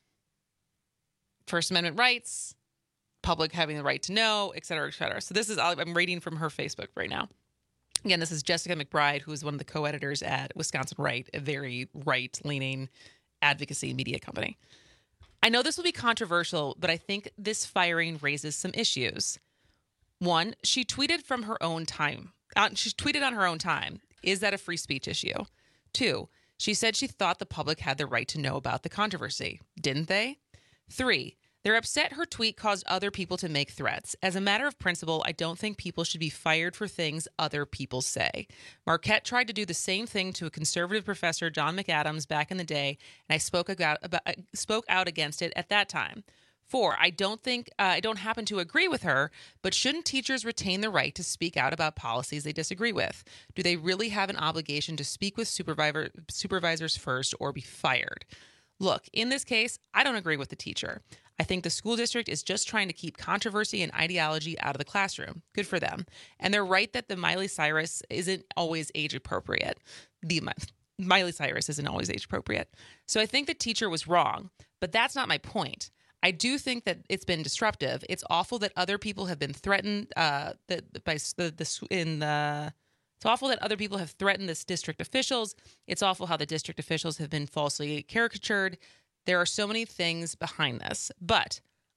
First Amendment rights, public having the right to know, et cetera, et cetera. So I'm reading from her Facebook right now. Again, this is Jessica McBride, who is one of the co-editors at Wisconsin Right, a very right-leaning advocacy media company. I know this will be controversial, but I think this firing raises some issues. One, she tweeted from her own time. She tweeted on her own time. Is that a free speech issue? Two, she said she thought the public had the right to know about the controversy. Didn't they? Three, they're upset her tweet caused other people to make threats. As a matter of principle, I don't think people should be fired for things other people say. Marquette tried to do the same thing to a conservative professor, John McAdams, back in the day, and I spoke out against it at that time. 4, I don't happen to agree with her, but shouldn't teachers retain the right to speak out about policies they disagree with? Do they really have an obligation to speak with supervisors first or be fired? Look, in this case, I don't agree with the teacher. I think the school district is just trying to keep controversy and ideology out of the classroom. Good for them. And they're right that the Miley Cyrus isn't always age appropriate. Miley Cyrus isn't always age appropriate. So I think the teacher was wrong, but that's not my point. I do think that it's been disruptive. It's awful that other people have been threatened. It's awful that other people have threatened this district officials. It's awful how the district officials have been falsely caricatured. There are so many things behind this, but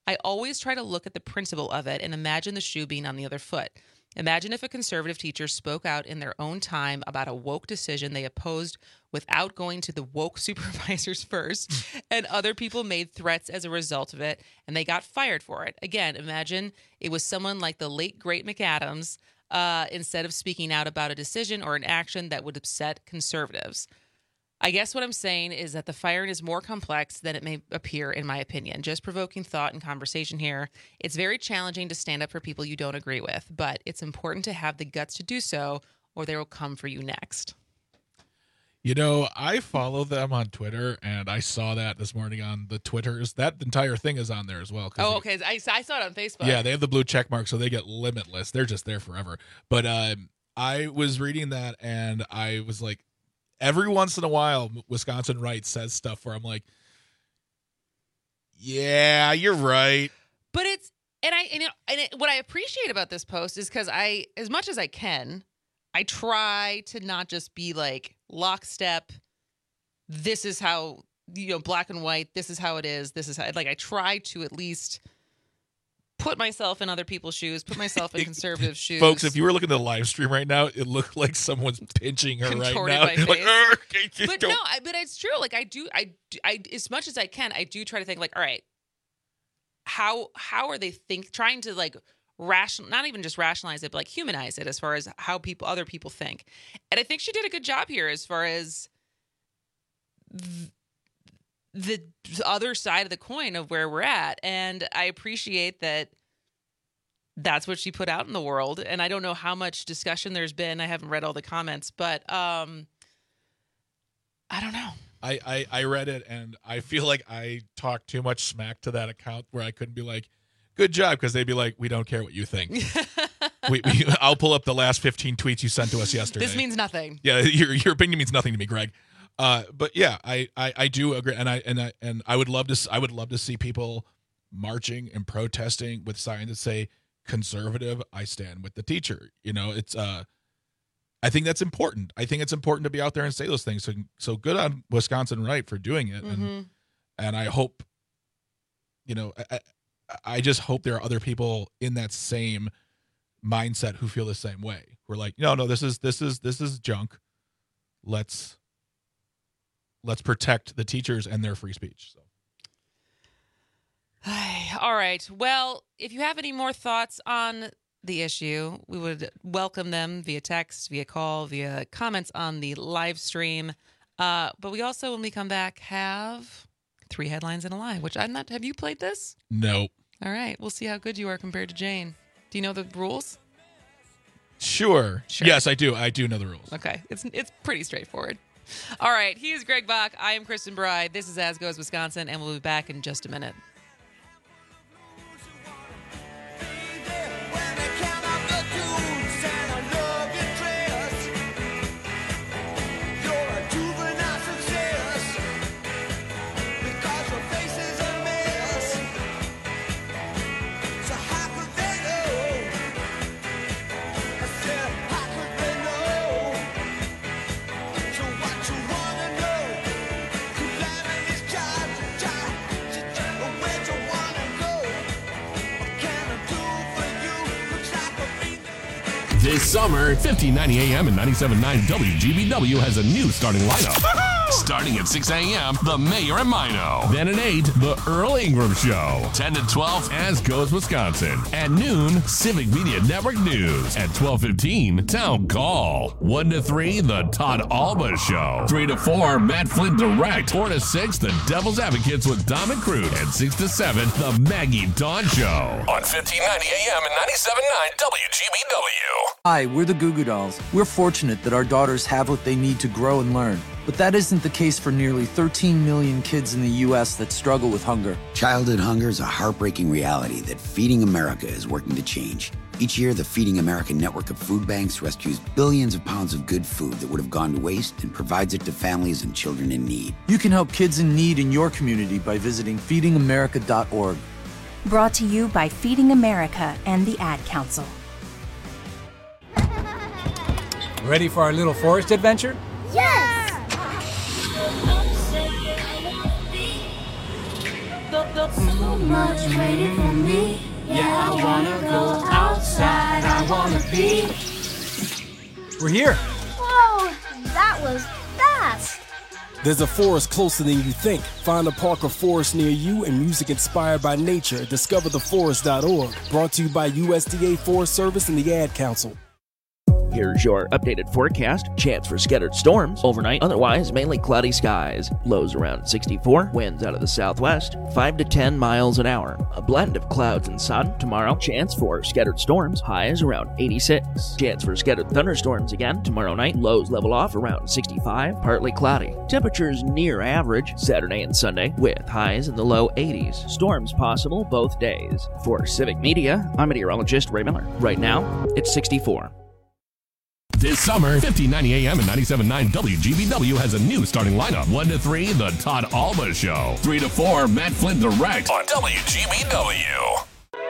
I always try to look at the principle of it and imagine the shoe being on the other foot. Imagine if a conservative teacher spoke out in their own time about a woke decision they opposed without going to the woke supervisors first, and other people made threats as a result of it, and they got fired for it. Again, imagine it was someone like the late, great McAdams, instead of speaking out about a decision or an action that would upset conservatives. I guess what I'm saying is that the firing is more complex than it may appear, in my opinion. Just provoking thought and conversation here. It's very challenging to stand up for people you don't agree with, but it's important to have the guts to do so, or they will come for you next. You know, I follow them on Twitter, and I saw that this morning on the Twitters. That entire thing is on there as well. Oh, okay. I saw it on Facebook. Yeah, they have the blue check mark, so they get limitless. They're just there forever. But I was reading that, and I was like, every once in a while, Wisconsin Right says stuff where I'm like, yeah, you're right. But it's, what I appreciate about this post is because as much as I can, I try to not just be like lockstep. This is how, black and white. This is how it is. This is how, I try to at least put myself in other people's shoes, put myself in conservative shoes. Folks, if you were looking at the live stream right now, it looked like someone's pinching her contorted right now. My face. Like, but it's true. Like I as much as I can, I do try to think like, all right, how are they trying to like not even just rationalize it, but like humanize it as far as how other people think. And I think she did a good job here as far as the other side of the coin of where we're at. And I appreciate that that's what she put out in the world. And I don't know how much discussion there's been. I haven't read all the comments, but I don't know. I read it, and I feel like I talked too much smack to that account where I couldn't be like, good job, because they'd be like, we don't care what you think. I'll pull up the last 15 tweets you sent to us yesterday. This means nothing. Yeah, your opinion means nothing to me, Greg. But yeah, I do agree, and I would love to see people marching and protesting with signs that say conservative, I stand with the teacher. It's I think that's important. I think it's important to be out there and say those things. So good on Wisconsin Right for doing it, and I hope, I just hope there are other people in that same mindset who feel the same way. We're like, no, this is junk. Let's protect the teachers and their free speech. So. All right. Well, if you have any more thoughts on the issue, we would welcome them via text, via call, via comments on the live stream. But we also, when we come back, have 3 headlines and a lie, which have you played this? No. All right. We'll see how good you are compared to Jane. Do you know the rules? Sure. Yes, I do. I do know the rules. Okay. It's pretty straightforward. All right. He is Greg Bach. I am Kristen Bride. This is As Goes Wisconsin, and we'll be back in just a minute. This summer, 1590 AM and 97.9 WGBW has a new starting lineup. Starting at 6 a.m., The Mayor and Mino. Then at 8, The Earl Ingram Show. 10 to 12, As Goes Wisconsin. At noon, Civic Media Network News. At 12:15, Town Call. 1 to 3, The Todd Alba Show. 3 to 4, Matt Flint Direct. 4 to 6, The Devil's Advocates with Dom and Cruz. And 6 to 7, The Maggie Dawn Show. On 1590 AM and 97.9 WGBW. Hi, we're the Goo Goo Dolls. We're fortunate that our daughters have what they need to grow and learn. But that isn't the case for nearly 13 million kids in the U.S. that struggle with hunger. Childhood hunger is a heartbreaking reality that Feeding America is working to change. Each year, the Feeding America network of food banks rescues billions of pounds of good food that would have gone to waste and provides it to families and children in need. You can help kids in need in your community by visiting feedingamerica.org. Brought to you by Feeding America and the Ad Council. Ready for our little forest adventure? Yes! so much waiting for me. Yeah, I wanna go outside, I wanna be. We're here. Whoa, that was fast. There's a forest closer than you think. Find a park or forest near you and music inspired by nature at discovertheforest.org. Brought to you by USDA Forest Service and the Ad Council. Here's your updated forecast. Chance for scattered storms overnight. Otherwise, mainly cloudy skies. Lows around 64. Winds out of the southwest, 5 to 10 miles an hour. A blend of clouds and sun. Tomorrow, chance for scattered storms. Highs around 86. Chance for scattered thunderstorms again tomorrow night. Lows level off around 65. Partly cloudy. Temperatures near average Saturday and Sunday with highs in the low 80s. Storms possible both days. For Civic Media, I'm meteorologist Ray Miller. Right now, it's 64. This summer, 1590 AM and 97.9 WGBW has a new starting lineup. 1 to 3, The Todd Alba Show. 3 to 4, Matt Flynn Direct on WGBW.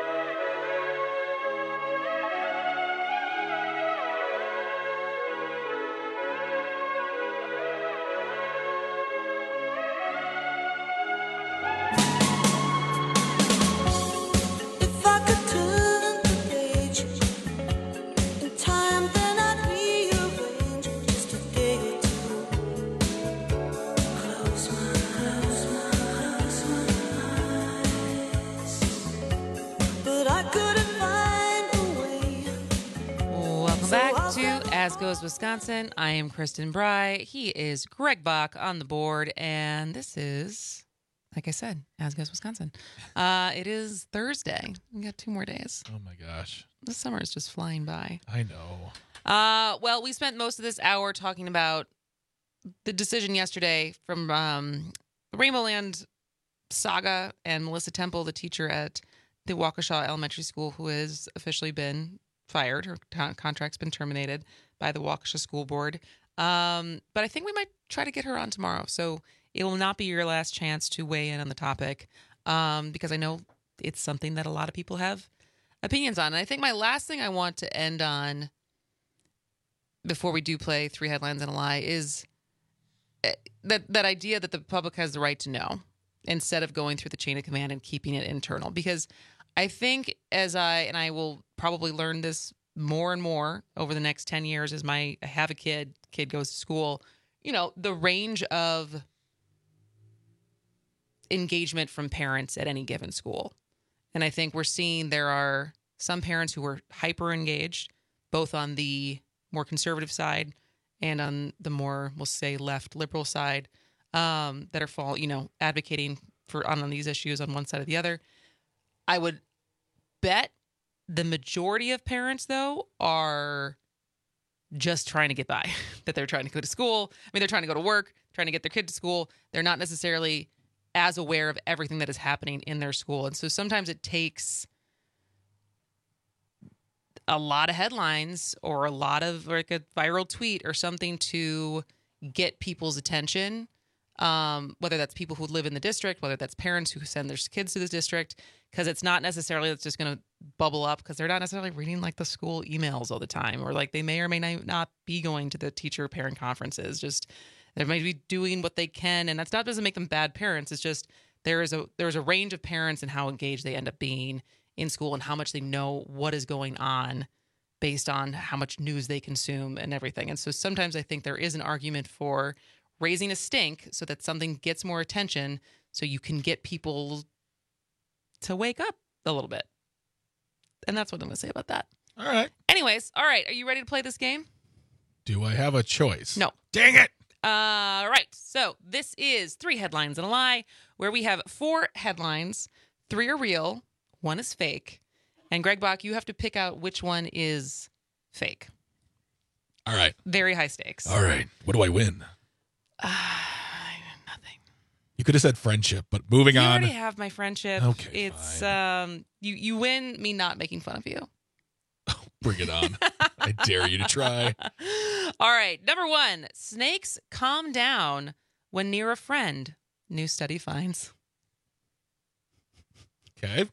As Goes Wisconsin, I am Kristen Bry. He is Greg Bach on the board, and this is, like I said, As Goes Wisconsin. It is Thursday. We got 2 more days. Oh my gosh. This summer is just flying by. I know. Well, we spent most of this hour talking about the decision yesterday from the Rainbow Land saga and Melissa Temple, the teacher at the Waukesha Elementary School, who has officially been fired. Her contract's been terminated by the Waukesha School Board. But I think we might try to get her on tomorrow. So it will not be your last chance to weigh in on the topic because I know it's something that a lot of people have opinions on. And I think my last thing I want to end on before we do play 3 Headlines and a Lie is that idea that the public has the right to know instead of going through the chain of command and keeping it internal. Because I think I will probably learn this more and more over the next 10 years as I have a kid goes to school, the range of engagement from parents at any given school. And I think we're seeing there are some parents who are hyper engaged, both on the more conservative side and on the more, we'll say, left liberal side, that are advocating for on these issues on one side or the other. I would bet the majority of parents, though, are just trying to get by, that they're trying to go to school. I mean, they're trying to go to work, trying to get their kid to school. They're not necessarily as aware of everything that is happening in their school. And so sometimes it takes a lot of headlines or a lot of like a viral tweet or something to get people's attention. Whether that's people who live in the district, whether that's parents who send their kids to this district, because it's not necessarily it's just going to bubble up because they're not necessarily reading like the school emails all the time, or like they may or may not be going to the teacher parent conferences. Just they might be doing what they can, and doesn't make them bad parents. It's just there's a range of parents and how engaged they end up being in school and how much they know what is going on based on how much news they consume and everything. And so sometimes I think there is an argument for raising a stink so that something gets more attention so you can get people to wake up a little bit. And that's what I'm going to say about that. All right. Anyways, all right. Are you ready to play this game? Do I have a choice? No. Dang it. All right. So this is 3 Headlines and a Lie, where we have 4 headlines. 3 are real. 1 is fake. And Greg Bach, you have to pick out which one is fake. All right. Very high stakes. All right. What do I win? Nothing. You could have said friendship, but moving on. You already have my friendship. Okay, it's fine. You win me not making fun of you. Bring it on. I dare you to try. All right. Number 1, snakes calm down when near a friend. New study finds. Okay.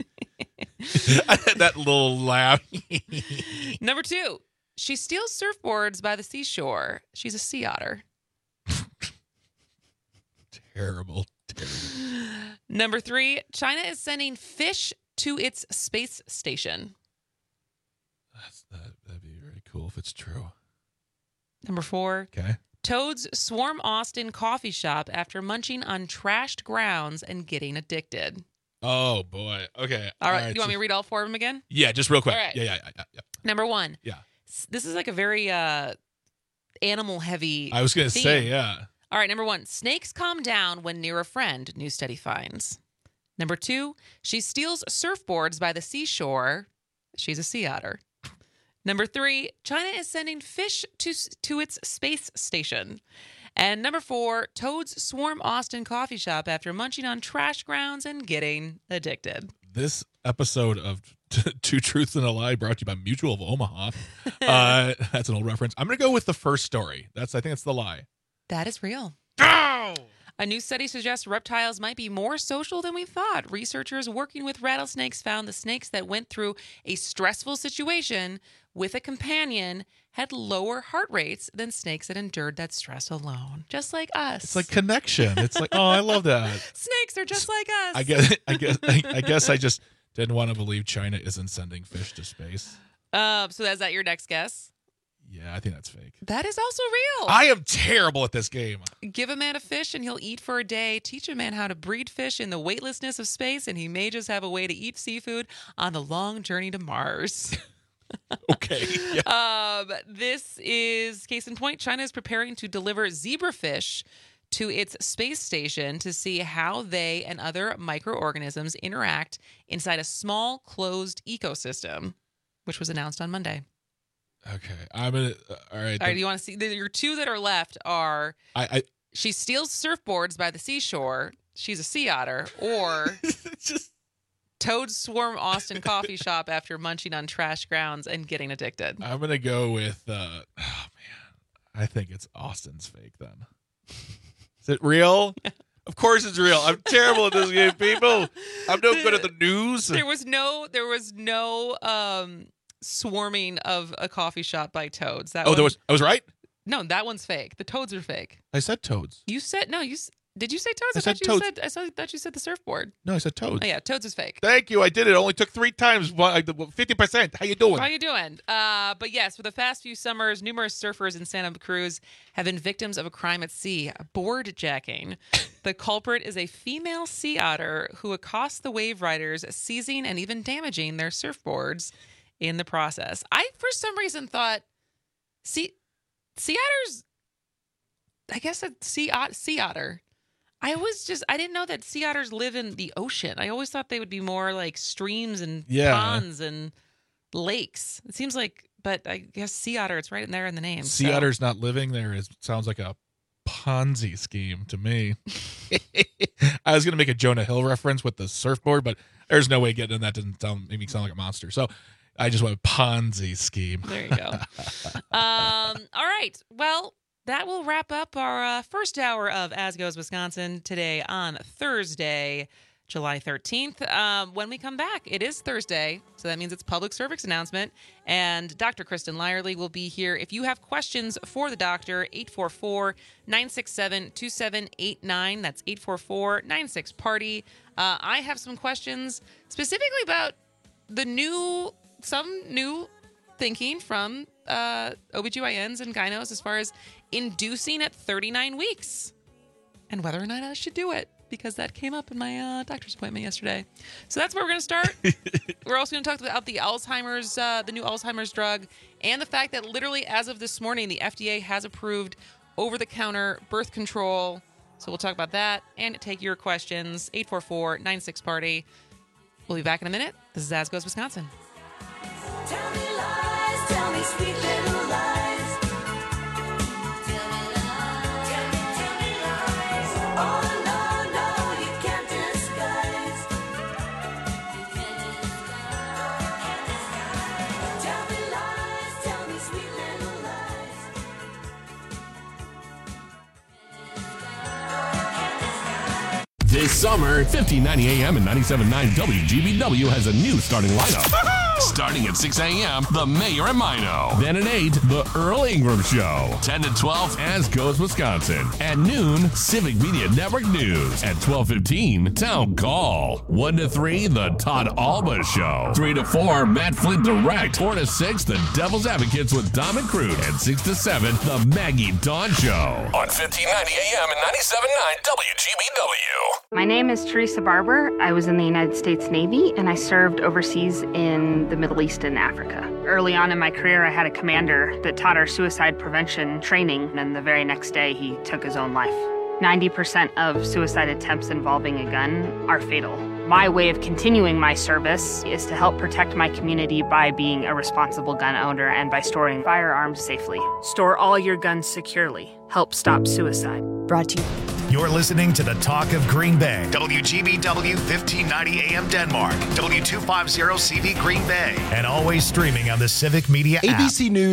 That little laugh. Number 2, she steals surfboards by the seashore. She's a sea otter. Terrible. Number 3, China is sending fish to its space station. That'd be very cool if it's true. Number 4, Okay. toads swarm Austin coffee shop after munching on trashed grounds and getting addicted. Oh, boy. Okay. All right. You want me to read all 4 of them again? Yeah, just real quick. All right. Yeah. Number 1. Yeah. This is like a very animal heavy I was going to theme. say, yeah. All right, number 1, snakes calm down when near a friend, new study finds. Number 2, she steals surfboards by the seashore. She's a sea otter. Number 3, China is sending fish to its space station. And number 4, toads swarm Austin coffee shop after munching on trash grounds and getting addicted. This episode of Two Truths and a Lie brought to you by Mutual of Omaha. That's an old reference. I'm going to go with the first story. I think it's the lie. That is real. Oh! A new study suggests reptiles might be more social than we thought. Researchers working with rattlesnakes found the snakes that went through a stressful situation with a companion had lower heart rates than snakes that endured that stress alone. Just like us. It's like connection. It's like, oh, I love that. Snakes are just like us. I guess I just didn't want to believe China isn't sending fish to space. So is that your next guess? Yeah, I think that's fake. That is also real. I am terrible at this game. Give a man a fish and he'll eat for a day. Teach a man how to breed fish in the weightlessness of space and he may just have a way to eat seafood on the long journey to Mars. Okay. Yeah. This is case in point. China is preparing to deliver zebrafish to its space station to see how they and other microorganisms interact inside a small closed ecosystem, which was announced on Monday. Okay. I'm going to. All right. All right. Do you want to see? Your 2 that are left are she steals surfboards by the seashore. She's a sea otter. Or toads swarm Austin coffee shop after munching on trash grounds and getting addicted. I'm going to go with, oh, man. I think it's Austin's fake then. Is it real? Of course it's real. I'm terrible at this game, people. I'm no good at the news. There was no swarming of a coffee shop by toads. I was right? No, that one's fake. The toads are fake. I said toads. You said no. Did you say toads? I said toads. I thought you said the surfboard. No, I said toads. Oh yeah, toads is fake. Thank you. I did it. Only took 3 times. 50%. How you doing? How you doing? But yes, for the past few summers, numerous surfers in Santa Cruz have been victims of a crime at sea, board jacking. The culprit is a female sea otter who accosts the wave riders, seizing and even damaging their surfboards in the process. I, for some reason, thought sea otters, I guess a sea otter. I didn't know that sea otters live in the ocean. I always thought they would be more like streams and ponds and lakes. It seems like, but I guess sea otter, it's right in there in the name. Sea otter's not living there. Sounds like a Ponzi scheme to me. I was going to make a Jonah Hill reference with the surfboard, but there's no way getting that didn't make me sound like a monster. So I just went Ponzi scheme. There you go. All right. Well, that will wrap up our first hour of As Goes Wisconsin today on Thursday, July 13th. When we come back, it is Thursday, so that means it's public service announcement, and Dr. Kristen Lyerly will be here. If you have questions for the doctor, 844-967-2789. That's 844-96-PARTY. I have some questions specifically about some new thinking from OBGYNs and gynos as far as inducing at 39 weeks and whether or not I should do it, because that came up in my doctor's appointment yesterday. So that's where we're going to start. We're also going to talk about the Alzheimer's, the new Alzheimer's drug, and the fact that literally as of this morning, the FDA has approved over-the-counter birth control. So we'll talk about that and take your questions. 844-96-PARTY. We'll be back in a minute. This is As Goes Wisconsin. Tell me lies, tell me sweet little lies. Tell me lies, tell me lies. Oh no, no, you can't disguise. You can't disguise. Tell me lies, tell me sweet little lies. This This summer, 1590 AM and 97.9 WGBW has a new starting lineup. Starting at 6 a.m., The Mayor and Mino. Then at 8, The Earl Ingram Show. 10 to 12, As Goes Wisconsin. At noon, Civic Media Network News. At 12:15, Town Call. 1 to 3, The Todd Alba Show. 3 to 4, Matt Flint Direct. 4 to 6, The Devil's Advocates with Dom and Crude. And 6 to 7, The Maggie Dawn Show. On 1590 AM and 97.9 WGBW. My name is Teresa Barber. I was in the United States Navy, and I served overseas in the Middle East and Africa. Early on in my career, I had a commander that taught our suicide prevention training, and the very next day, he took his own life. 90% of suicide attempts involving a gun are fatal. My way of continuing my service is to help protect my community by being a responsible gun owner and by storing firearms safely. Store all your guns securely. Help stop suicide. Brought to you. You're listening to the Talk of Green Bay. WGBW 1590 AM Denmark. W250 CV Green Bay. And always streaming on the Civic Media app. ABC News.